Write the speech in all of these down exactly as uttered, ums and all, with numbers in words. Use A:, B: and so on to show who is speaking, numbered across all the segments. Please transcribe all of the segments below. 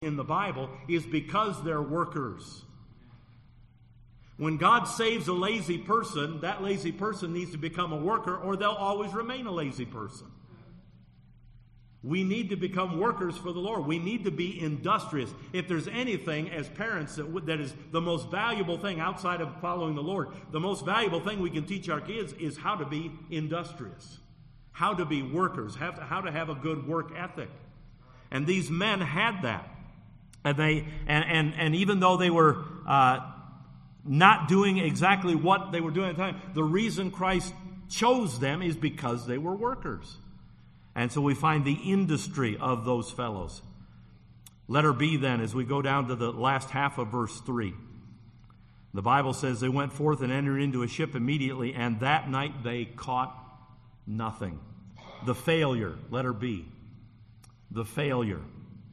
A: in the Bible is because they're workers. When God saves a lazy person, that lazy person needs to become a worker, or they'll always remain a lazy person. We need to become workers for the Lord. We need to be industrious. If there's anything as parents that, that is the most valuable thing outside of following the Lord, the most valuable thing we can teach our kids is how to be industrious, how to be workers, how to, how to have a good work ethic. And these men had that. And they and, and, and even though they were uh, not doing exactly what they were doing at the time, the reason Christ chose them is because they were workers. And so we find the industry of those fellows. Letter B then, as we go down to the last half of verse three. The Bible says they went forth and entered into a ship immediately, and that night they caught nothing. The failure, letter B. The failure.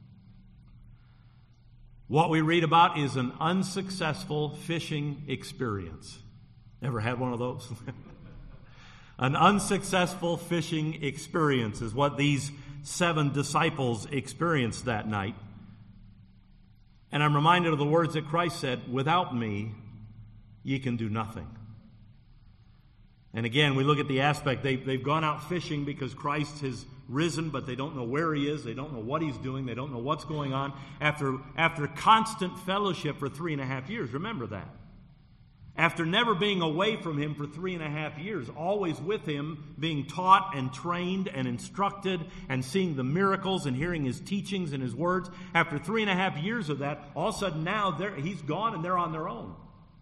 A: What we read about is an unsuccessful fishing experience. Ever had one of those? An unsuccessful fishing experience is what these seven disciples experienced that night. And I'm reminded of the words that Christ said, "Without me, ye can do nothing." And again, we look at the aspect, they, they've gone out fishing because Christ has risen, but they don't know where he is, they don't know what he's doing, they don't know what's going on. After, after constant fellowship for three and a half years, remember that. After never being away from him for three and a half years, always with him, being taught and trained and instructed and seeing the miracles and hearing his teachings and his words, after three and a half years of that, all of a sudden now he's gone and they're on their own.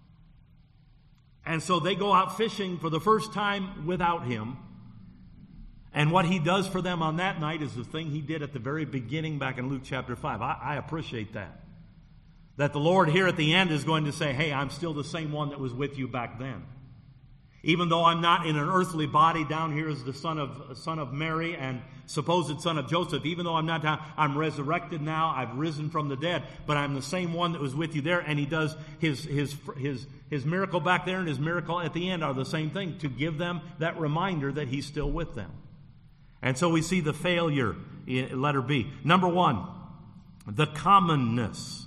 A: And so they go out fishing for the first time without him. And what he does for them on that night is the thing he did at the very beginning back in Luke chapter five. I, I appreciate that. That the Lord here at the end is going to say, hey, I'm still the same one that was with you back then. Even though I'm not in an earthly body down here as the son of son of Mary and supposed son of Joseph, even though I'm not down, I'm resurrected now, I've risen from the dead, but I'm the same one that was with you there, and he does his his his his miracle back there and his miracle at the end are the same thing, to give them that reminder that he's still with them. And so we see the failure in letter B. Number one, the commonness.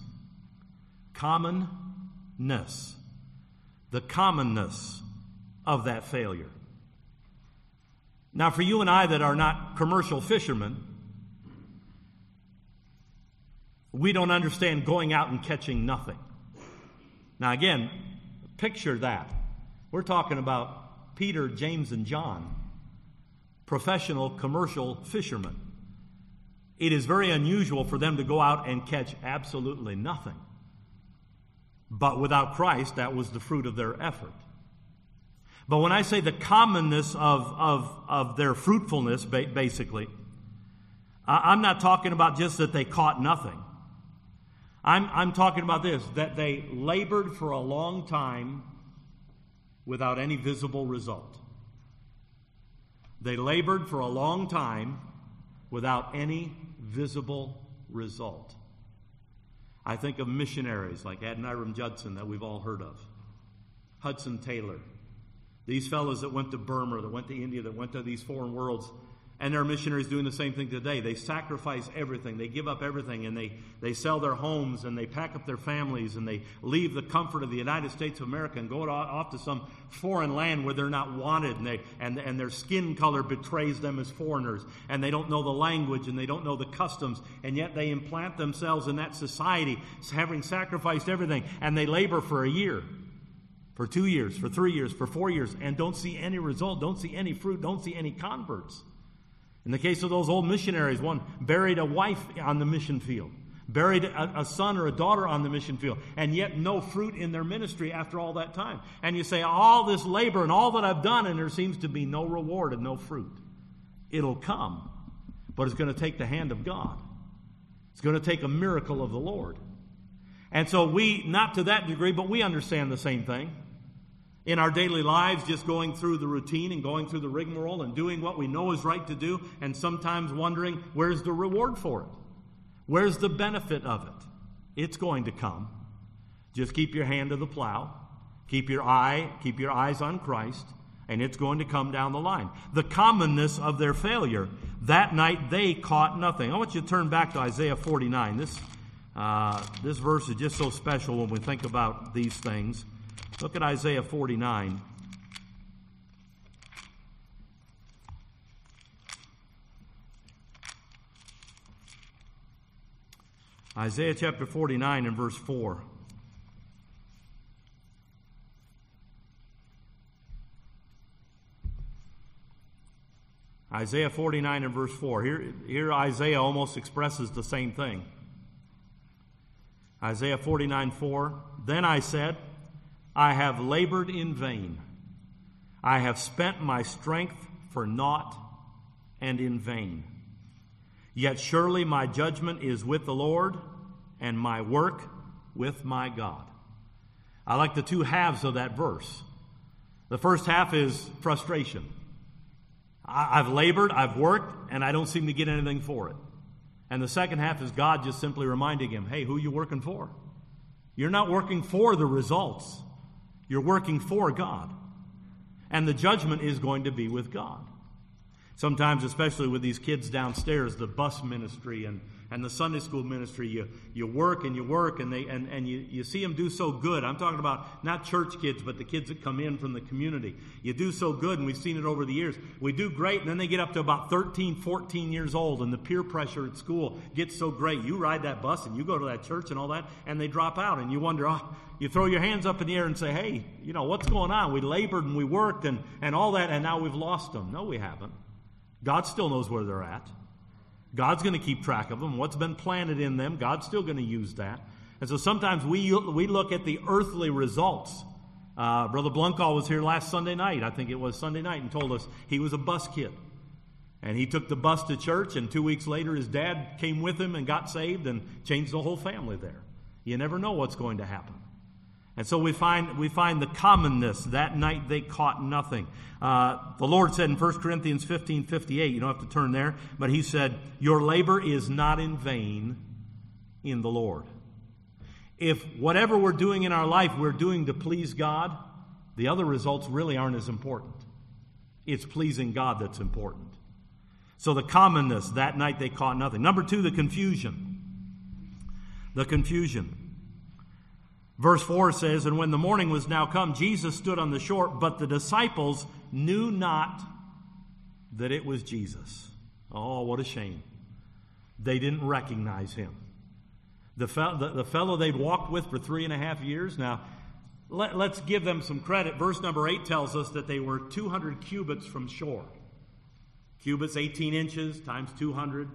A: Commonness. The commonness of that failure. Now, for you and I that are not commercial fishermen, we don't understand going out and catching nothing. Now, again, picture that. We're talking about Peter, James, and John, professional commercial fishermen. It is very unusual for them to go out and catch absolutely nothing. But without Christ, that was the fruit of their effort. But when I say the commonness of, of, of their fruitfulness, basically, I'm not talking about just that they caught nothing. I'm, I'm talking about this, that they labored for a long time without any visible result. They labored for a long time without any visible result. I think of missionaries like Adoniram Judson that we've all heard of. Hudson Taylor. These fellows that went to Burma, that went to India, that went to these foreign worlds. And there are missionaries doing the same thing today. They sacrifice everything. They give up everything. And they, they sell their homes and they pack up their families and they leave the comfort of the United States of America and go off to some foreign land where they're not wanted. And, they, and, and their skin color betrays them as foreigners. And they don't know the language and they don't know the customs. And yet they implant themselves in that society, having sacrificed everything. And they labor for a year, for two years, for three years, for four years, and don't see any result, don't see any fruit, don't see any converts. In the case of those old missionaries, one buried a wife on the mission field, buried a, a son or a daughter on the mission field, and yet no fruit in their ministry after all that time. And you say, all this labor and all that I've done, and there seems to be no reward and no fruit. It'll come, but it's going to take the hand of God. It's going to take a miracle of the Lord. And so we, not to that degree, but we understand the same thing. In our daily lives, just going through the routine and going through the rigmarole and doing what we know is right to do, and sometimes wondering, where's the reward for it? Where's the benefit of it? It's going to come. Just keep your hand to the plow. Keep your eye, keep your eyes on Christ, and it's going to come down the line. The commonness of their failure. That night they caught nothing. I want you to turn back to Isaiah forty-nine. This Uh, this verse is just so special when we think about these things. Look at Isaiah forty-nine. Isaiah chapter forty-nine and verse four. Isaiah forty-nine and verse four. Here, here Isaiah almost expresses the same thing. Isaiah forty-nine four. Then I said, I have labored in vain. I have spent my strength for naught and in vain. Yet surely my judgment is with the Lord, and my work with my God. I like the two halves of that verse. The first half is frustration. I've labored, I've worked, and I don't seem to get anything for it. And the second half is God just simply reminding him, hey, who are you working for? You're not working for the results. You're working for God. And the judgment is going to be with God. Sometimes, especially with these kids downstairs, the bus ministry and, and the Sunday school ministry, you, you work and you work and they and, and you, you see them do so good. I'm talking about not church kids, but the kids that come in from the community. You do so good, and we've seen it over the years. We do great, and then they get up to about thirteen, fourteen years old, and the peer pressure at school gets so great. You ride that bus and you go to that church and all that, and they drop out, and you wonder, oh, you throw your hands up in the air and say, hey, you know, what's going on? We labored and we worked and, and all that, and now we've lost them. No, we haven't. God still knows where they're at. God's going to keep track of them. What's been planted in them, God's still going to use that. And so sometimes we we look at the earthly results. Uh, Brother Blunkall was here last Sunday night. I think it was Sunday night, and told us he was a bus kid. And he took the bus to church, and two weeks later his dad came with him and got saved and changed the whole family there. You never know what's going to happen. And so we find we find the commonness. That night they caught nothing. Uh, the Lord said in First Corinthians fifteen fifty-eight, you don't have to turn there, but he said, your labor is not in vain in the Lord. If whatever we're doing in our life we're doing to please God, the other results really aren't as important. It's pleasing God that's important. So the commonness, that night they caught nothing. Number two, the confusion. The confusion. Verse four says, and when the morning was now come, Jesus stood on the shore, but the disciples knew not that it was Jesus. Oh, what a shame. They didn't recognize him. The, fe- the, the fellow they'd walked with for three and a half years. Now, let, let's give them some credit. Verse number eight tells us that they were two hundred cubits from shore. Cubits, eighteen inches times two hundred,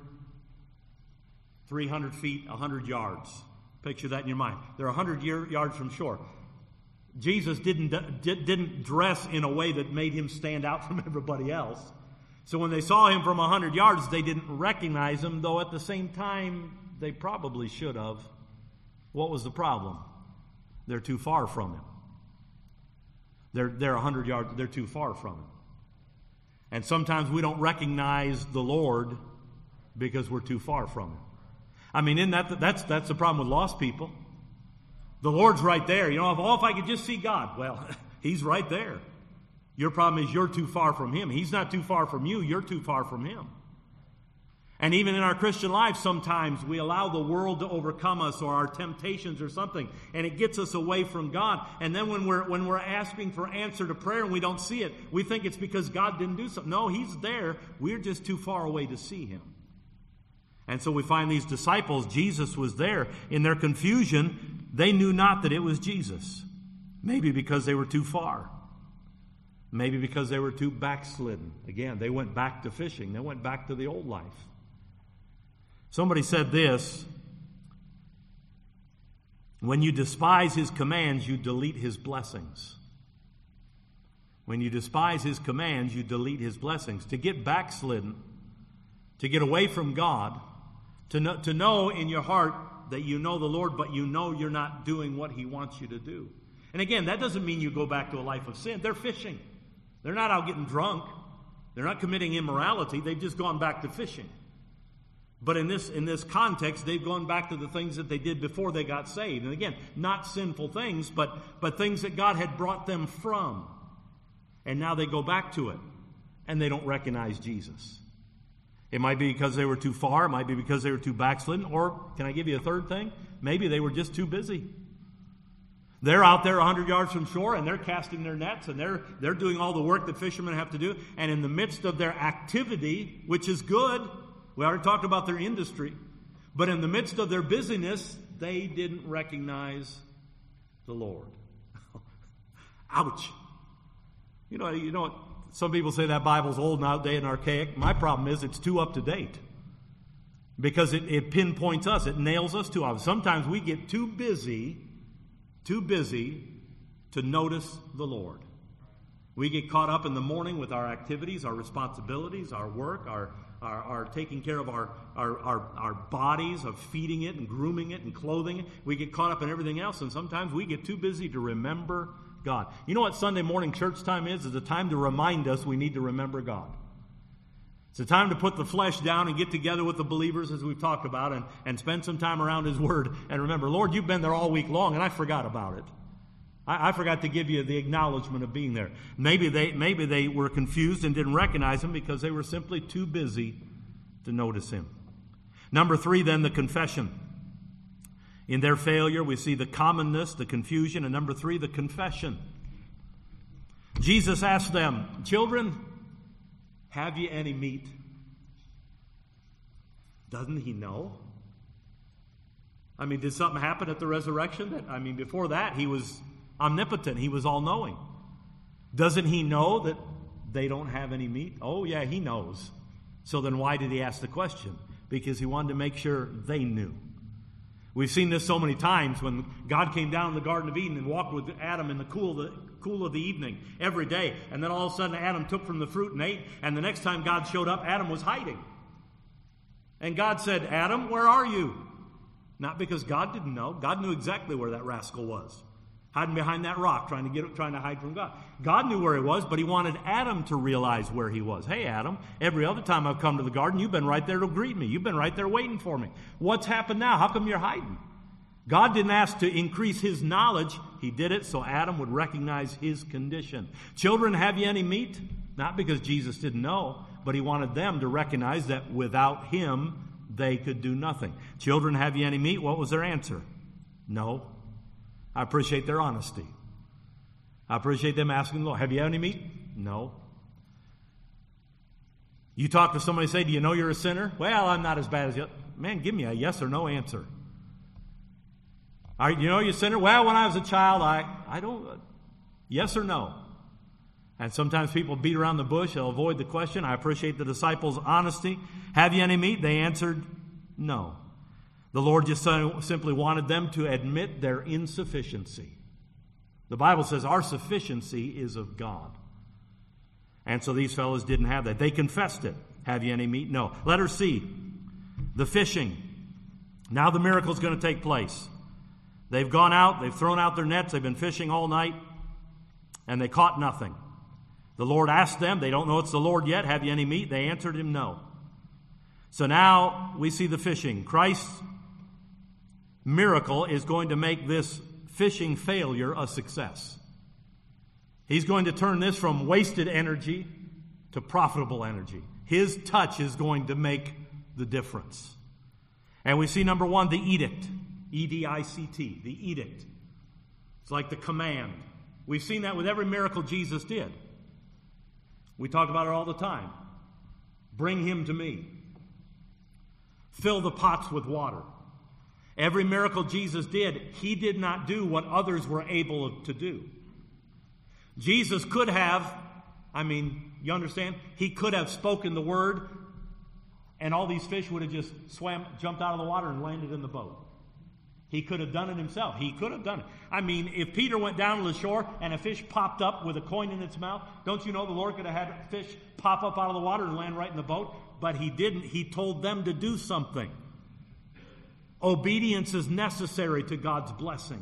A: three hundred feet, one hundred yards. Picture that in your mind. They're one hundred yards from shore. Jesus didn't, didn't dress in a way that made him stand out from everybody else. So when they saw him from one hundred yards, they didn't recognize him, though at the same time, they probably should have. What was the problem? They're too far from him. They're, they're one hundred yards, they're too far from him. And sometimes we don't recognize the Lord because we're too far from him. I mean, isn't that the, that's that's the problem with lost people. The Lord's right there. You know, if, oh, if I could just see God. Well, he's right there. Your problem is you're too far from him. He's not too far from you. You're too far from him. And even in our Christian life, sometimes we allow the world to overcome us or our temptations or something, and it gets us away from God. And then when we're when we're asking for answer to prayer and we don't see it, we think it's because God didn't do something. No, he's there. We're just too far away to see him. And so we find these disciples, Jesus was there. In their confusion, they knew not that it was Jesus. Maybe because they were too far. Maybe because they were too backslidden. Again, they went back to fishing. They went back to the old life. Somebody said this, when you despise his commands, you delete his blessings. When you despise his commands, you delete his blessings. To get backslidden, to get away from God, to know, to know in your heart that you know the Lord, but you know you're not doing what he wants you to do. And again, that doesn't mean you go back to a life of sin. They're fishing. They're not out getting drunk. They're not committing immorality. They've just gone back to fishing. But in this in this context, they've gone back to the things that they did before they got saved. And again, not sinful things, but, but things that God had brought them from. And now they go back to it, and they don't recognize Jesus. It might be because they were too far. It might be because they were too backslidden. Or, can I give you a third thing? maybe they were just too busy. They're out there one hundred yards from shore, and they're casting their nets, and they're, they're doing all the work that fishermen have to do. And in the midst of their activity, which is good, we already talked about their industry, but in the midst of their busyness, they didn't recognize the Lord. Ouch. You know, you know what? Some people say that Bible's old and outdated and archaic. My problem is it's too up to date. Because it, it pinpoints us. It nails us too often. Sometimes we get too busy, too busy to notice the Lord. We get caught up in the morning with our activities, our responsibilities, our work, our our, our taking care of our, our, our, our bodies, of feeding it and grooming it and clothing it. We get caught up in everything else, and sometimes we get too busy to remember God. You know what Sunday morning church time is? It's a time to remind us we need to remember God. It's a time to put the flesh down and get together with the believers, as we've talked about, and, and spend some time around His Word. And remember, Lord, you've been there all week long, and I forgot about it. I, I forgot to give you the acknowledgement of being there. Maybe they, maybe they were confused and didn't recognize Him because they were simply too busy to notice Him. Number three, then, the confession. In their failure, we see the commonness, the confusion, and number three, the confession. Jesus asked them, "Children, have ye any meat?" Doesn't He know? I mean, did something happen at the resurrection? That I mean, before that, He was omnipotent. He was all-knowing. Doesn't He know that they don't have any meat? Oh, yeah, He knows. So then why did He ask the question? Because He wanted to make sure they knew. We've seen this so many times when God came down in the Garden of Eden and walked with Adam in the cool of the, cool of the evening every day. And then all of a sudden Adam took from the fruit and ate. And the next time God showed up, Adam was hiding. And God said, "Adam, where are you?" Not because God didn't know. God knew exactly where that rascal was. Hiding behind that rock, trying to get, trying to hide from God. God knew where he was, but He wanted Adam to realize where he was. "Hey, Adam, every other time I've come to the garden, you've been right there to greet me. You've been right there waiting for me. What's happened now? How come you're hiding?" God didn't ask to increase His knowledge. He did it so Adam would recognize his condition. "Children, have you any meat?" Not because Jesus didn't know, but He wanted them to recognize that without Him, they could do nothing. "Children, have you any meat?" What was their answer? No. I appreciate their honesty. I appreciate them asking the Lord, "Have you any meat?" No. You talk to somebody and say, "Do you know you're a sinner?" "Well, I'm not as bad as you." Man, give me a yes or no answer. All right, you know you're a sinner? "Well, when I was a child, I, I don't." Yes or no? And sometimes people beat around the bush. They'll avoid the question. I appreciate the disciples' honesty. "Have you any meat?" They answered no. The Lord just simply wanted them to admit their insufficiency. The Bible says our sufficiency is of God. And so these fellows didn't have that. They confessed it. "Have you any meat?" No. Letter C, the fishing. Now the miracle is going to take place. They've gone out, they've thrown out their nets, they've been fishing all night, and they caught nothing. The Lord asked them, they don't know it's the Lord yet, "Have you any meat?" They answered Him no. So now we see the fishing. Christ's miracle is going to make this fishing failure a success. He's going to turn this from wasted energy to profitable energy. His touch is going to make the difference. And we see, number one, the edict. E D I C T, the edict. It's like the command. We've seen that with every miracle Jesus did. We talk about it all the time. Bring him to me. Fill the pots with water. Every miracle Jesus did, He did not do what others were able to do. Jesus could have, I mean, you understand? He could have spoken the word, and all these fish would have just swam, jumped out of the water and landed in the boat. He could have done it Himself. He could have done it. I mean, if Peter went down to the shore and a fish popped up with a coin in its mouth, don't you know the Lord could have had a fish pop up out of the water and land right in the boat? But He didn't. He told them to do something. Obedience is necessary to God's blessing.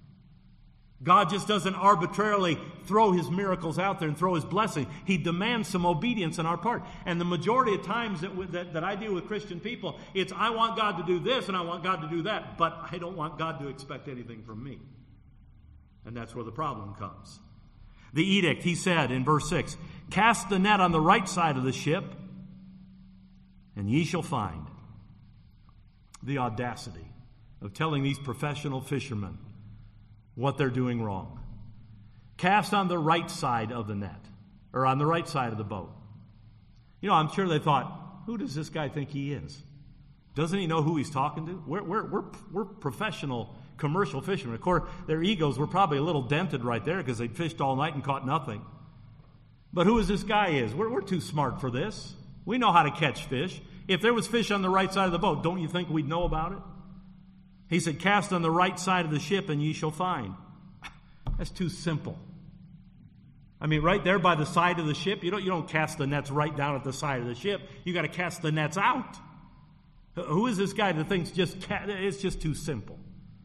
A: God just doesn't arbitrarily throw His miracles out there and throw His blessing. He demands some obedience on our part. And the majority of times that, we, that, that I deal with Christian people, it's I want God to do this and I want God to do that, but I don't want God to expect anything from me. And that's where the problem comes. The edict, He said in verse six, "Cast the net on the right side of the ship, and ye shall find." The audacity. of telling these professional fishermen what they're doing wrong. Cast on the right side of the net, or on the right side of the boat. You know, I'm sure they thought, who does this guy think he is? Doesn't he know who he's talking to? We're, we're, we're, we're professional commercial fishermen. Of course, their egos were probably a little dented right there because they'd fished all night and caught nothing. But who is this guy is? We're, we're too smart for this. We know how to catch fish. If there was fish on the right side of the boat, don't you think we'd know about it? He said, cast on the right side of the ship and ye shall find. That's too simple. I mean, right there by the side of the ship, you don't, you don't cast the nets right down at the side of the ship. You got to cast the nets out. Who is this guy that thinks just it's just too simple?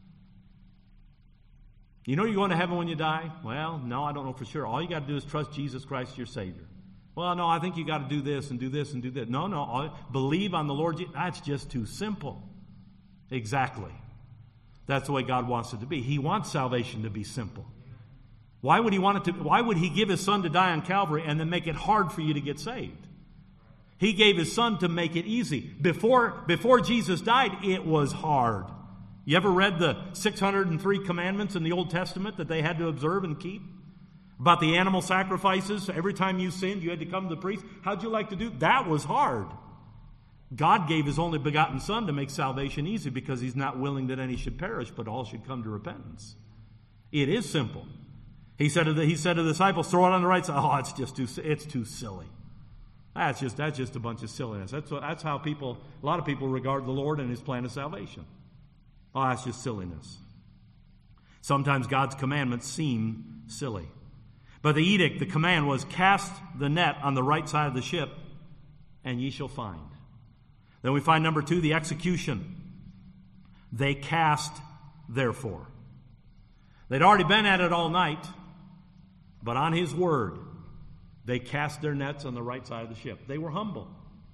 A: You know you're going to heaven when you die? Well, no, I don't know for sure. All you got to do is trust Jesus Christ, your Savior. Well, no, I think you got to do this and do this and do that. No, no, all, believe on the Lord. That's just too simple. Exactly. That's the way God wants it to be. He wants salvation to be simple. Why would he want it to? Why would he give his son to die on Calvary and then make it hard for you to get saved? He gave his son to make it easy. Before, before Jesus died, it was hard. You ever read the six hundred three commandments in the Old Testament that they had to observe and keep? About the animal sacrifices, every time you sinned, you had to come to the priest. How'd you like to do? That was hard. God gave his only begotten Son to make salvation easy because he's not willing that any should perish, but all should come to repentance. It is simple. He said to the, he said to the disciples, throw it on the right side. Oh, it's just too, it's too silly. That's just, that's just a bunch of silliness. That's, what, that's how people, a lot of people regard the Lord and his plan of salvation. Oh, that's just silliness. Sometimes God's commandments seem silly. But the edict, the command was, cast the net on the right side of the ship, and ye shall find. Then we find number two, the execution. They cast, therefore. They'd already been at it all night, but on his word, they cast their nets on the right side of the ship. They were humble.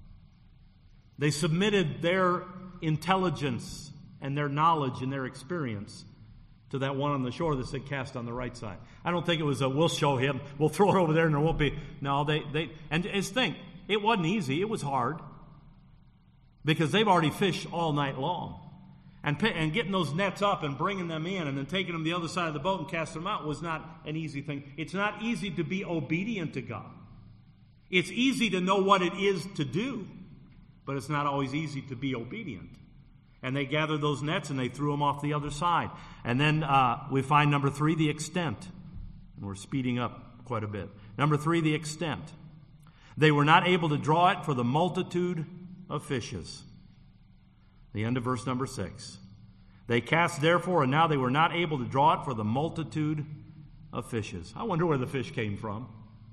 A: They submitted their intelligence and their knowledge and their experience to that one on the shore that said cast on the right side. I don't think it was a, we'll show him, we'll throw it over there and there won't be. No, they, they and just think, it wasn't easy, it was hard. Because they've already fished all night long. And, and getting those nets up and bringing them in and then taking them to the other side of the boat and casting them out was not an easy thing. It's not easy to be obedient to God. It's easy to know what it is to do, but it's not always easy to be obedient. And they gathered those nets and they threw them off the other side. And then uh, we find number three, the extent. And we're speeding up quite a bit. Number three, the extent. They were not able to draw it for the multitude of fishes. The end of verse number six. They cast therefore, and now they were not able to draw it for the multitude of fishes. I wonder where the fish came from.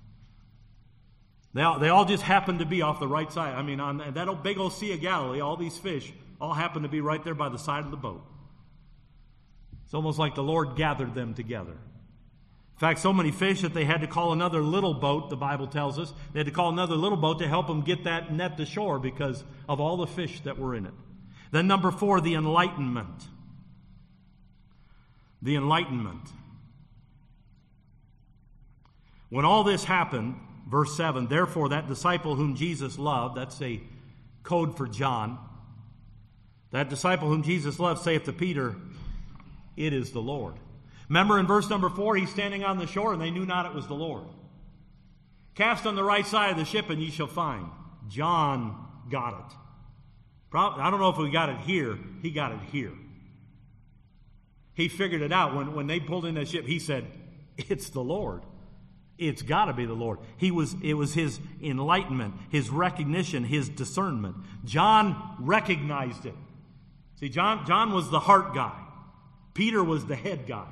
A: They all, they all just happened to be off the right side. I mean, on that old, big old Sea of Galilee, all these fish all happened to be right there by the side of the boat. It's almost like the Lord gathered them together. In fact, so many fish that they had to call another little boat, the Bible tells us. They had to call another little boat to help them get that net to shore because of all the fish that were in it. Then number four, the enlightenment. The enlightenment. When all this happened, verse seven, therefore that disciple whom Jesus loved, that's a code for John, that disciple whom Jesus loved saith to Peter, it is the Lord. Remember in verse number four, he's standing on the shore and they knew not it was the Lord. Cast on the right side of the ship and ye shall find. John got it. Probably, I don't know if we got it here. He got it here. He figured it out. When, when they pulled in that ship, he said, it's the Lord. It's got to be the Lord. He was, it was his enlightenment, his recognition, his discernment. John recognized it. See, John, John was the heart guy. Peter was the head guy.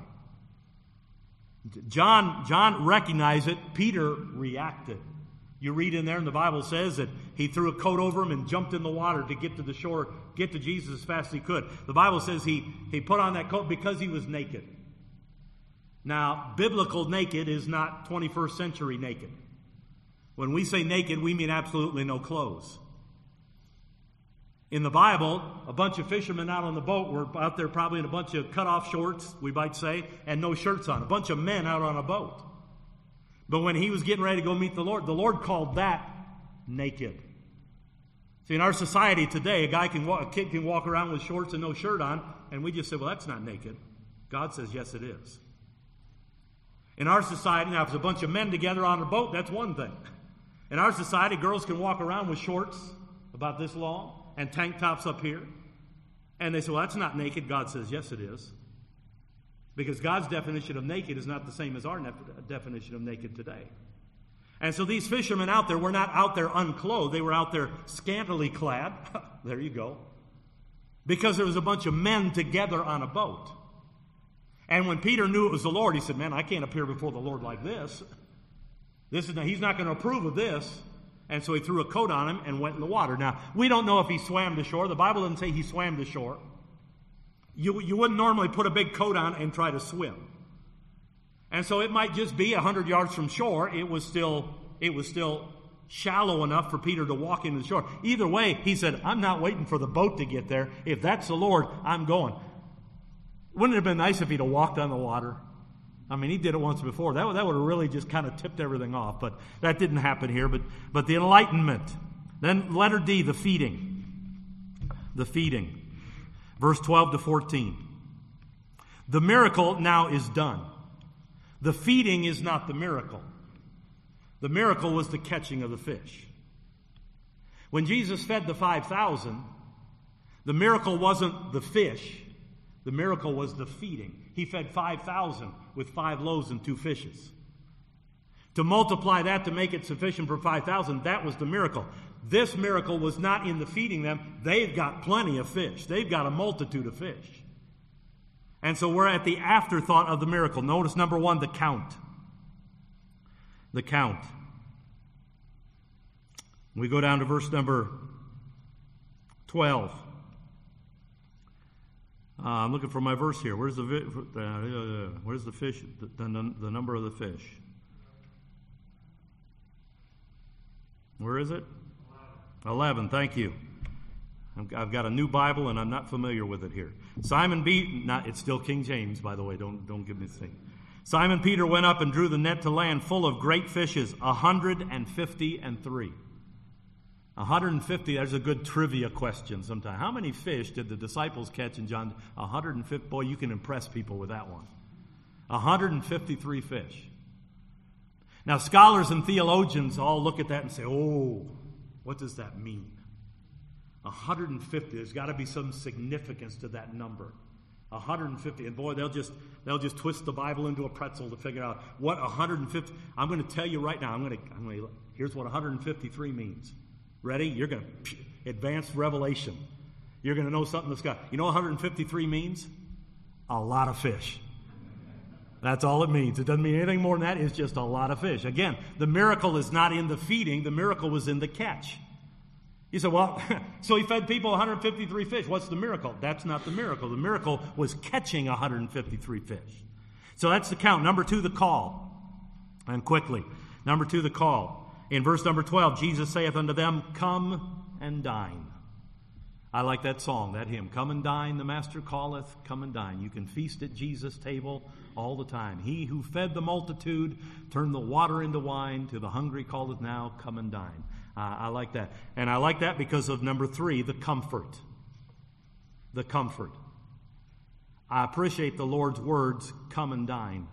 A: John, John recognized it. Peter reacted. You read in there, and the Bible says that he threw a coat over him and jumped in the water to get to the shore, get to Jesus as fast as he could. The Bible says he, he put on that coat because he was naked. Now, biblical naked is not twenty-first century naked. When we say naked, we mean absolutely no clothes. In the Bible, a bunch of fishermen out on the boat were out there probably in a bunch of cut-off shorts, we might say, and no shirts on. A bunch of men out on a boat. But when he was getting ready to go meet the Lord, the Lord called that naked. See, in our society today, a guy can walk, a kid can walk around with shorts and no shirt on, and we just say, well, that's not naked. God says, yes, it is. In our society, now, if there's a bunch of men together on a boat, that's one thing. In our society, girls can walk around with shorts about this long and tank tops up here. And they say, well, that's not naked. God says, yes, it is. Because God's definition of naked is not the same as our nef- definition of naked today. And so these fishermen out there were not out there unclothed. They were out there scantily clad. There you go. Because there was a bunch of men together on a boat. And when Peter knew it was the Lord, he said, man, I can't appear before the Lord like this. This is He's not going to approve of this. And so he threw a coat on him and went in the water. Now, we don't know if he swam to shore. The Bible doesn't say he swam to shore. You, you wouldn't normally put a big coat on and try to swim. And so it might just be a hundred yards from shore. It was still, it was still shallow enough for Peter to walk into the shore. Either way, he said, I'm not waiting for the boat to get there. If that's the Lord, I'm going. Wouldn't it have been nice if he'd have walked on the water? I mean, he did it once before. That, that would have really just kind of tipped everything off. But that didn't happen here. But, but the enlightenment. Then letter D, the feeding. The feeding. Verse twelve to fourteen. The miracle now is done. The feeding is not the miracle. The miracle was the catching of the fish. When Jesus fed the five thousand, the miracle wasn't the fish. The miracle was the feeding. He fed five thousand with five loaves and two fishes. To multiply that to make it sufficient for five thousand, that was the miracle. This miracle was not in the feeding them. They've got plenty of fish. They've got a multitude of fish. And so we're at the afterthought of the miracle. Notice number one, the count. The count. We go down to verse number twelve. Uh, I'm looking for my verse here. Where's the uh, where's the fish? The, the, the number of the fish. Where is it? Eleven. Thank you. I've got a new Bible and I'm not familiar with it here. Simon beat. Not. It's still King James, by the way. Don't don't give me this thing. Simon Peter went up and drew the net to land full of great fishes, a hundred and fifty and three. one hundred fifty, there's a good trivia question sometime. How many fish did the disciples catch in John? one hundred fifty. Boy, you can impress people with that one. one hundred fifty-three fish. Now, scholars and theologians all look at that and say, oh, what does that mean? one hundred fifty, there's got to be some significance to that number. one hundred fifty, and boy, they'll just they'll just twist the Bible into a pretzel to figure out what one hundred fifty. I'm going to tell you right now. I'm going to. I'm going to here's what one hundred fifty-three means. Ready? You're going to advanced revelation. You're going to know something that's got. You know what one hundred fifty-three means? A lot of fish. That's all it means. It doesn't mean anything more than that. It's just a lot of fish. Again, the miracle is not in the feeding. The miracle was in the catch. You say, well, so he fed people one hundred fifty-three fish. What's the miracle? That's not the miracle. The miracle was catching one hundred fifty-three fish. So that's the count. Number two, the call. And quickly, number two, the call. In verse number twelve, Jesus saith unto them, come and dine. I like that song, that hymn. Come and dine, the Master calleth, come and dine. You can feast at Jesus' table all the time. He who fed the multitude, turned the water into wine, to the hungry calleth now, come and dine. Uh, I like that. And I like that because of number three, the comfort. The comfort. I appreciate the Lord's words, come and dine.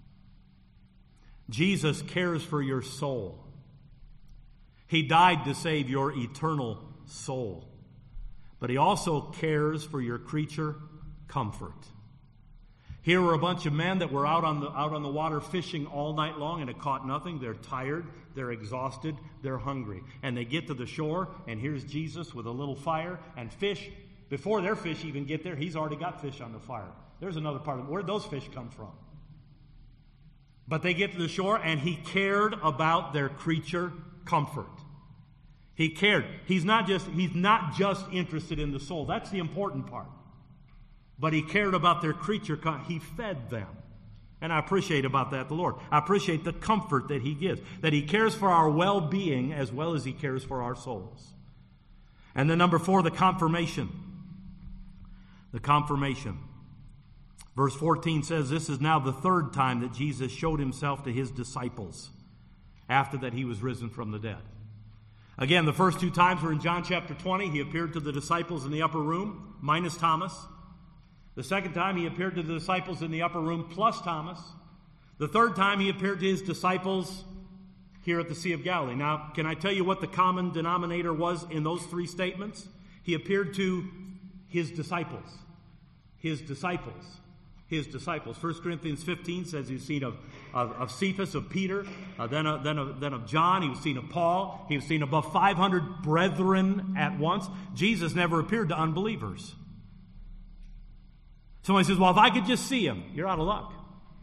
A: Jesus cares for your soul. He died to save your eternal soul. But he also cares for your creature comfort. Here were a bunch of men that were out on the out on the water fishing all night long and had caught nothing. They're tired, they're exhausted, they're hungry. And they get to the shore, and here's Jesus with a little fire and fish. Before their fish even get there, he's already got fish on the fire. There's another part of it. Where'd those fish come from? But they get to the shore, and he cared about their creature comfort. He cared. He's not just he's not just interested in the soul. That's the important part. But he cared about their creature. He fed them. And I appreciate about that the Lord. I appreciate the comfort that he gives. That he cares for our well-being as well as he cares for our souls. And then number four, the confirmation. The confirmation. Verse fourteen says, this is now the third time that Jesus showed himself to his disciples after that he was risen from the dead. Again, the first two times were in John chapter twenty. He appeared to the disciples in the upper room, minus Thomas. The second time, he appeared to the disciples in the upper room, plus Thomas. The third time, he appeared to his disciples here at the Sea of Galilee. Now, can I tell you what the common denominator was in those three statements? He appeared to his disciples. His disciples. His disciples. First Corinthians fifteen says he was seen of, of, of Cephas, of Peter, uh, then, of, then, of, then of John. He was seen of Paul. He was seen above five hundred brethren at once. Jesus never appeared to unbelievers. Somebody says, well, if I could just see him, you're out of luck.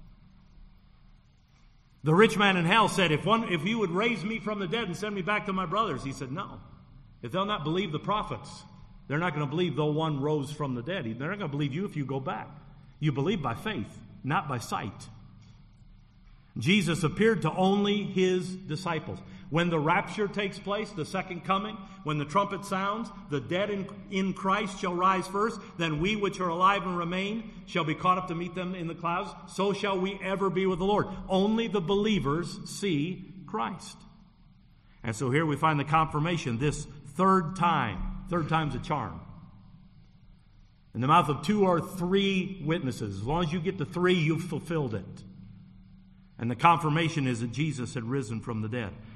A: The rich man in hell said, if one, if you would raise me from the dead and send me back to my brothers. He said, no. If they'll not believe the prophets, they're not going to believe though one rose from the dead. They're not going to believe you if you go back. You believe by faith, not by sight. Jesus appeared to only his disciples. When the rapture takes place, the second coming, when the trumpet sounds, the dead in, in Christ shall rise first, then we which are alive and remain shall be caught up to meet them in the clouds. So shall we ever be with the Lord. Only the believers see Christ. And so here we find the confirmation, this third time. Third time's a charm. In the mouth of two or three witnesses. As long as you get to three, you've fulfilled it. And the confirmation is that Jesus had risen from the dead.